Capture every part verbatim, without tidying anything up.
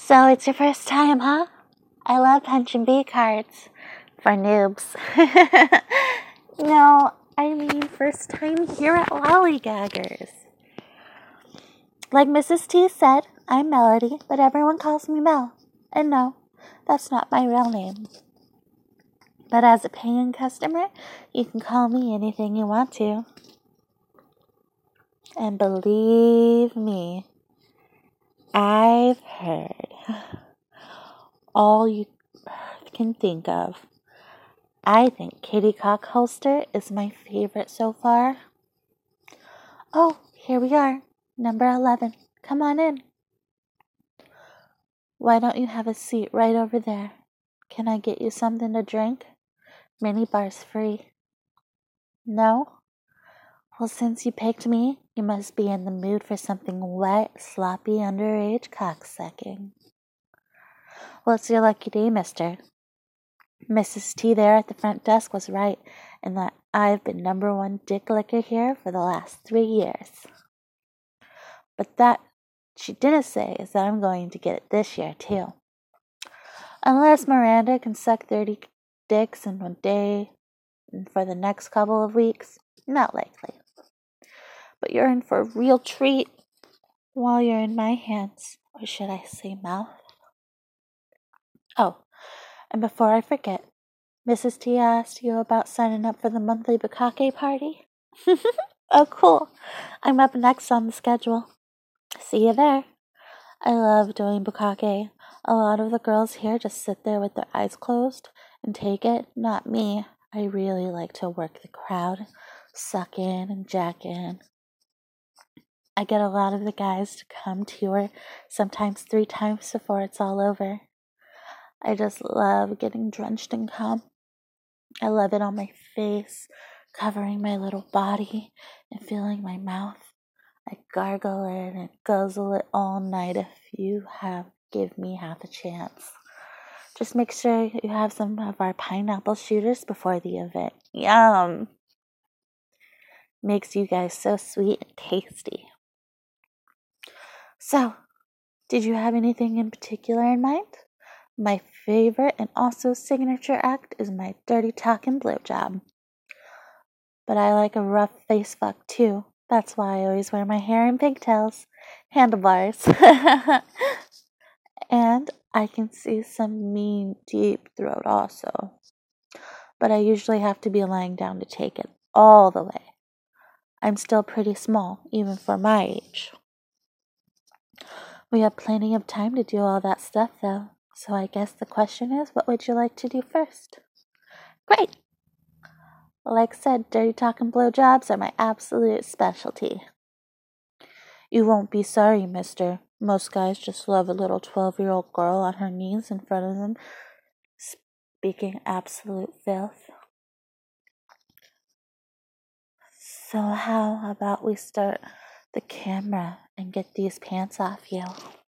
So it's your first time, huh? I love punching B cards for noobs. No, I mean first time here at Lollygaggers. Like Missus T said, I'm Melody, but everyone calls me Mel. And no, that's not my real name. But as a paying customer, you can call me anything you want to. And believe me, I've heard all you can think of. I think Kitty Cock Holster is my favorite so far. Oh, here we are, number eleven. Come on in. Why don't you have a seat right over there? Can I get you something to drink? Mini bar's free. No? Well, since you picked me, you must be in the mood for something wet, sloppy, underage cocksucking. Well, it's your lucky day, mister. Missus T there at the front desk was right in that I've been number one dick licker here for the last three years. But that she didn't say is that I'm going to get it this year, too. Unless Miranda can suck thirty dicks in one day and for the next couple of weeks, not likely. But you're in for a real treat while you're in my hands, or should I say mouth? Oh, and before I forget, Missus T asked you about signing up for the monthly bukkake party? Oh, cool. I'm up next on the schedule. See you there. I love doing bukkake. A lot of the girls here just sit there with their eyes closed and take it. Not me. I really like to work the crowd, suck in and jack in. I get a lot of the guys to come tour, sometimes three times before it's all over. I just love getting drenched in cum. I love it on my face, covering my little body and filling my mouth. I gargle it and guzzle it all night if you have give me half a chance. Just make sure you have some of our pineapple shooters before the event. Yum! Makes you guys so sweet and tasty. So, did you have anything in particular in mind? My favorite and also signature act is my dirty talking blowjob. But I like a rough face fuck too. That's why I always wear my hair in pigtails. Handlebars. And I can see some mean deep throat also. But I usually have to be lying down to take it all the way. I'm still pretty small, even for my age. We have plenty of time to do all that stuff though. So I guess the question is, what would you like to do first? Great! Like I said, dirty talking blowjobs are my absolute specialty. You won't be sorry, mister. Most guys just love a little twelve-year-old girl on her knees in front of them, speaking absolute filth. So how about we start the camera and get these pants off you?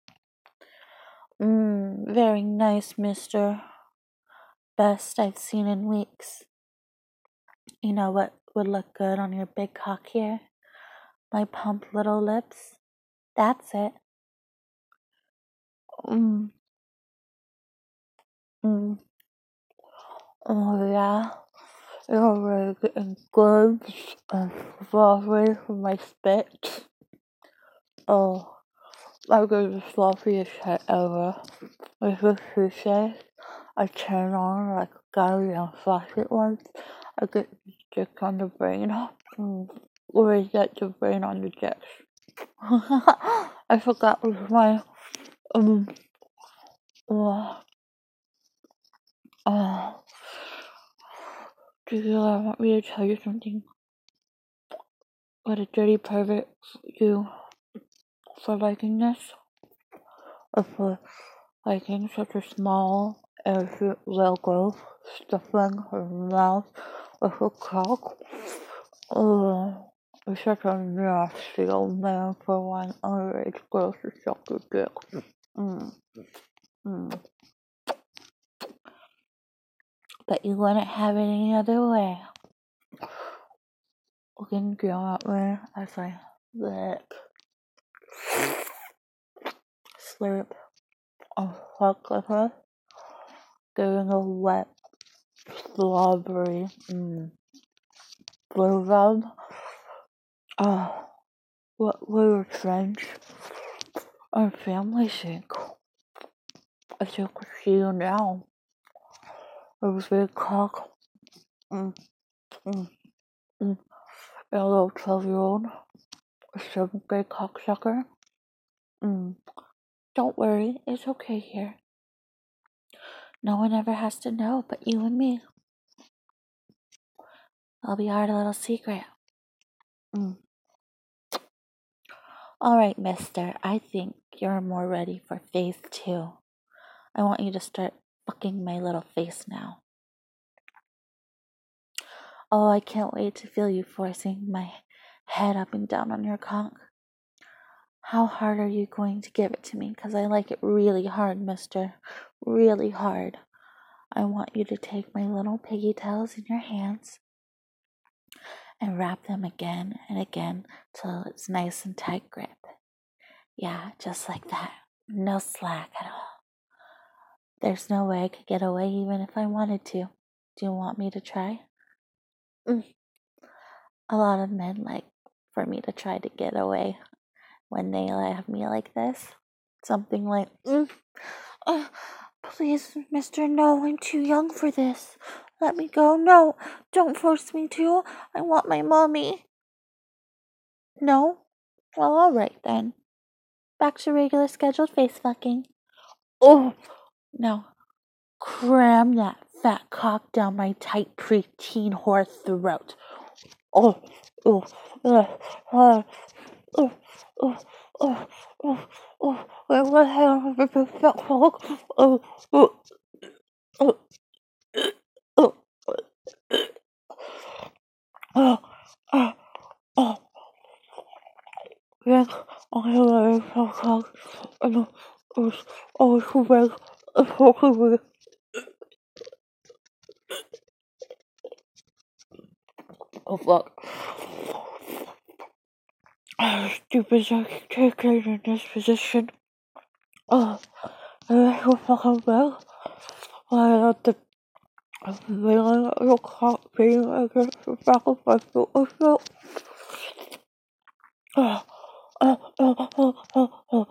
Mmm, very nice, mister. Best I've seen in weeks. You know what would look good on your big cock here? My plump little lips. That's it. Mmm. Mmm. Oh yeah. You're really getting good and fluffy from my spit. Oh, I get the fluffiest shit ever. Like what she says, I turn on like a goddamn faucet once. I get the dick on the brain. Mm. Or is that the brain on the dick? I forgot with my um uh, uh do you uh, want me to tell you something? What a dirty pervert you for liking this? Or for liking such a small innocent little girl stuffing her mouth with a cock? Oh, you're such a nasty old man for one underage girl to suck your dick. Mm. Mm. But you wouldn't have it any other way. Looking down at me as I lick, slurp, a fuck with her, getting a wet strawberry mm, blue rub. Oh, what we were friends and family sake. As you can see now, it was big cock. Mm, mm, mm. And a little twelve-year-old, a seventh-grade cocksucker. Mm. Don't worry, it's okay here. No one ever has to know but you and me. I'll be our little secret. Mm. Alright, mister, I think you're more ready for phase two. I want you to start fucking my little face now. Oh, I can't wait to feel you forcing my head up and down on your cock. How hard are you going to give it to me? Because I like it really hard, mister. Really hard. I want you to take my little piggy tails in your hands and wrap them again and again till it's nice and tight grip. Yeah, just like that. No slack at all. There's no way I could get away even if I wanted to. Do you want me to try? Mm. A lot of men like for me to try to get away when they have me like this. Something like, mm, uh, please, mister, no, I'm too young for this. Let me go. No, don't force me to. I want my mommy. No? Well, alright then. Back to regular scheduled face fucking. Oh, now cram that fat cock down my tight preteen whore throat. Oh, oh, uh, uh, oh, oh, oh, oh, oh, I want to have a fat cock. Oh, oh, oh, oh, oh, oh, oh. Yes, I have a fat cock. And it was always so big. It's so big. Oh, fuck. Stupid Zack taking in this position. Oh, I feel fucking well. I had the feeling of your cock being against the back of my foot. I felt. Oh, oh, oh, oh, oh, oh.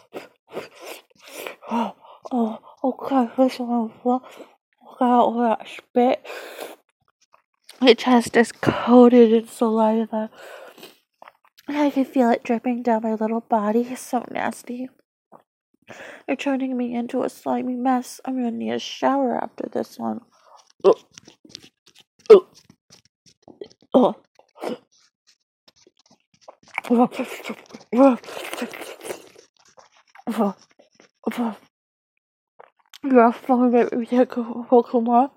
Oh, oh, okay, this one will look out all that spit. My chest is coated in saliva. I can feel it dripping down my little body. It's so nasty. They're turning me into a slimy mess. I'm gonna need a shower after this one. Oh, oh, oh. Oh, oh, oh, oh. You're fine, baby. Take a Pokemon.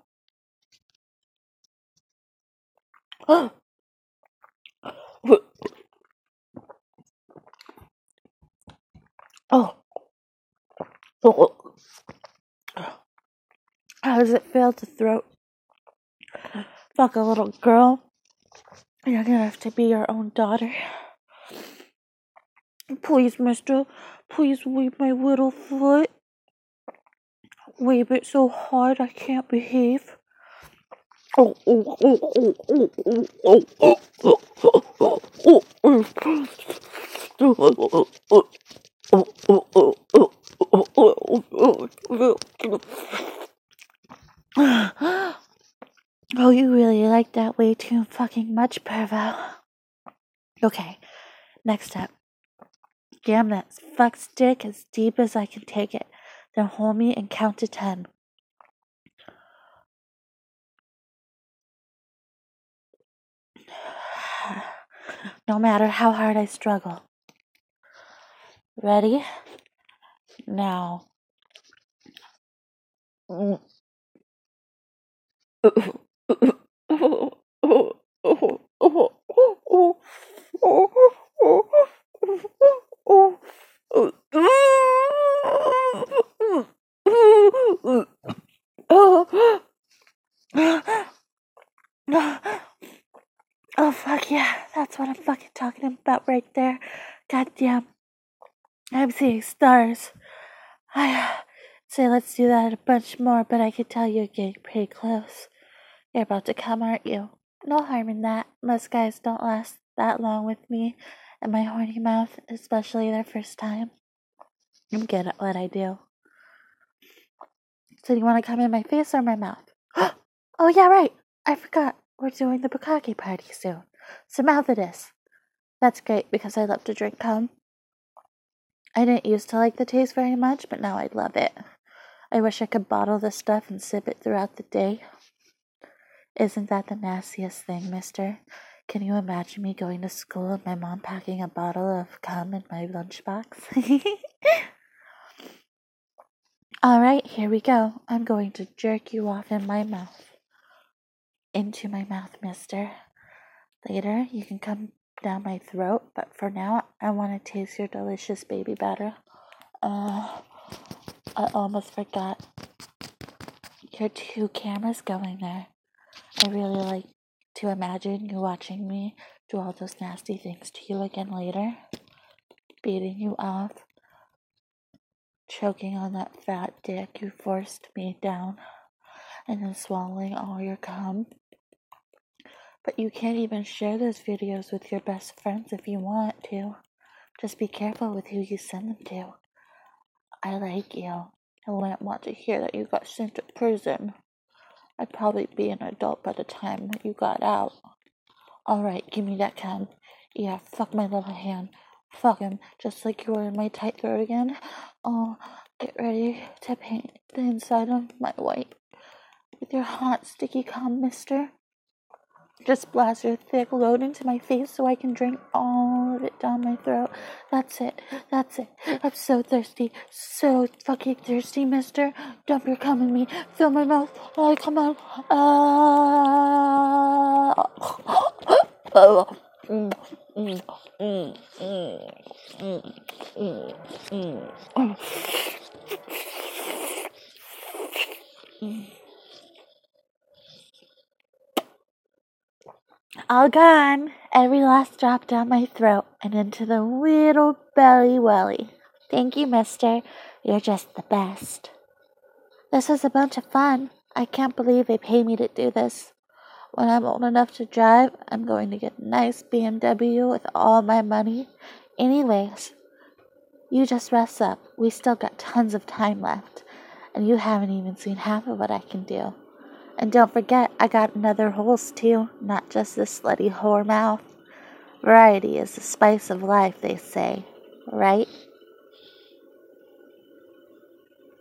Oh, oh, oh. How does it feel to throat? Fuck a little girl. You're gonna have to be your own daughter. Please, mister. Please wave my little foot. Wave it so hard I can't behave. Oh, oh, oh, oh, oh, oh, oh, oh, oh, oh, oh, oh. Oh, you really like that way too fucking much, Pervo. Okay, next up. Jam that fuck stick as deep as I can take it. Then hold me and count to ten. No matter how hard I struggle. Ready? Now. Oh, fuck yeah. That's what I'm fucking talking about right there. Goddamn. I'm seeing stars. I, say let's do that a bunch more, but I could tell you're getting pretty close. You're about to come, aren't you? No harm in that. Most guys don't last that long with me and my horny mouth, especially their first time. I'm good at what I do. So do you want to come in my face or my mouth? Oh, yeah, right. I forgot. We're doing the bukkake party soon. So mouth it is. That's great because I love to drink cum. I didn't used to like the taste very much, but now I love it. I wish I could bottle this stuff and sip it throughout the day. Isn't that the nastiest thing, mister? Can you imagine me going to school and my mom packing a bottle of cum in my lunchbox? Alright, here we go. I'm going to jerk you off in my mouth. Into my mouth, mister. Later, you can come down my throat, but for now, I want to taste your delicious baby batter. Uh, I almost forgot. Your two cameras going there. I really like to imagine you watching me do all those nasty things to you again later. Beating you off. Choking on that fat dick you forced me down. And then swallowing all your cum. But you can't even share those videos with your best friends if you want to. Just be careful with who you send them to. I like you. I wouldn't want to hear that you got sent to prison. I'd probably be an adult by the time that you got out. Alright, give me that cum. Yeah, fuck my little hand. Fuck him, just like you were in my tight throat again. Oh, get ready to paint the inside of my white with your hot, sticky cum, mister. Just blast your thick load into my face so I can drink all of it down my throat. That's it. That's it. I'm so thirsty. So fucking thirsty, mister. Dump your cum in me. Fill my mouth. Oh, come on. Uh... oh. Mm, mm, mm, mm, mm, mm, mm. Mm. All gone. Every last drop down my throat and into the little belly welly. Thank you, mister. You're just the best. This was a bunch of fun. I can't believe they pay me to do this. When I'm old enough to drive, I'm going to get a nice B M W with all my money. Anyways, you just rest up. We still got tons of time left. And you haven't even seen half of what I can do. And don't forget, I got another holes too, not just this slutty whore mouth. Variety is the spice of life, they say, right?